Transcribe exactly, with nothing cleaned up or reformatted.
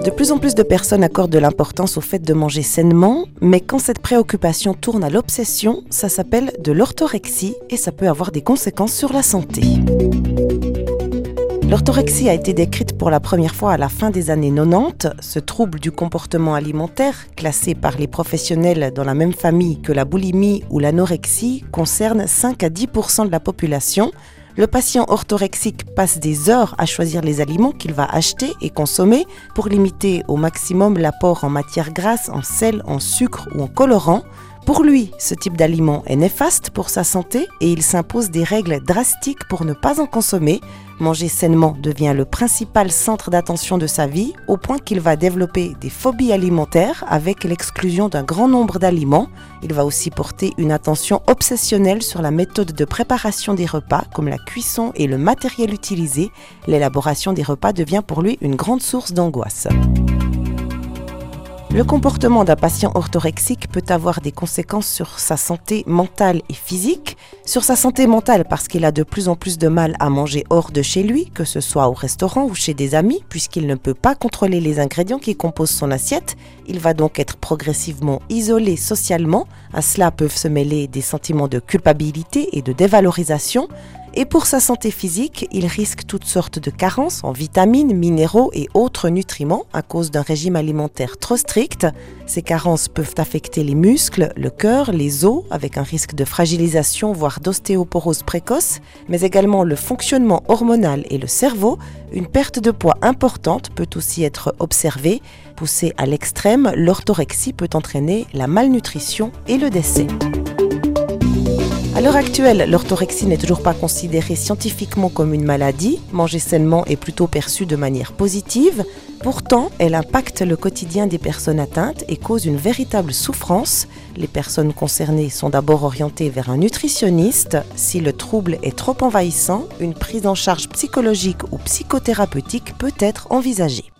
De plus en plus de personnes accordent de l'importance au fait de manger sainement, mais quand cette préoccupation tourne à l'obsession, ça s'appelle de l'orthorexie et ça peut avoir des conséquences sur la santé. L'orthorexie a été décrite pour la première fois à la fin des années quatre-vingt-dix. Ce trouble du comportement alimentaire, classé par les professionnels dans la même famille que la boulimie ou l'anorexie, concerne cinq à dix pour cent de la population. Le patient orthorexique passe des heures à choisir les aliments qu'il va acheter et consommer pour limiter au maximum l'apport en matière grasse, en sel, en sucre ou en colorant. Pour lui, ce type d'aliment est néfaste pour sa santé et il s'impose des règles drastiques pour ne pas en consommer. Manger sainement devient le principal centre d'attention de sa vie, au point qu'il va développer des phobies alimentaires avec l'exclusion d'un grand nombre d'aliments. Il va aussi porter une attention obsessionnelle sur la méthode de préparation des repas, comme la cuisson et le matériel utilisé. L'élaboration des repas devient pour lui une grande source d'angoisse. Le comportement d'un patient orthorexique peut avoir des conséquences sur sa santé mentale et physique. Sur sa santé mentale parce qu'il a de plus en plus de mal à manger hors de chez lui, que ce soit au restaurant ou chez des amis, puisqu'il ne peut pas contrôler les ingrédients qui composent son assiette. Il va donc être progressivement isolé socialement. À cela peuvent se mêler des sentiments de culpabilité et de dévalorisation. Et pour sa santé physique, il risque toutes sortes de carences en vitamines, minéraux et autres nutriments à cause d'un régime alimentaire trop strict. Ces carences peuvent affecter les muscles, le cœur, les os, avec un risque de fragilisation voire d'ostéoporose précoce, mais également le fonctionnement hormonal et le cerveau. Une perte de poids importante peut aussi être observée. Poussée à l'extrême, l'orthorexie peut entraîner la malnutrition et le décès. À l'heure actuelle, l'orthorexie n'est toujours pas considérée scientifiquement comme une maladie. Manger sainement est plutôt perçu de manière positive. Pourtant, elle impacte le quotidien des personnes atteintes et cause une véritable souffrance. Les personnes concernées sont d'abord orientées vers un nutritionniste. Si le trouble est trop envahissant, une prise en charge psychologique ou psychothérapeutique peut être envisagée.